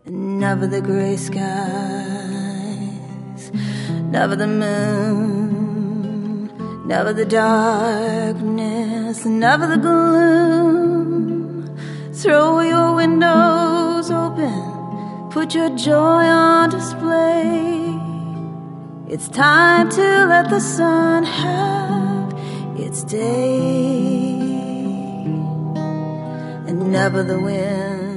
Never the gray skies, never the moon, never the darkness, never the gloom. Throw your windows open, put your joy on display. It's time to let the sun have its day. And never the wind,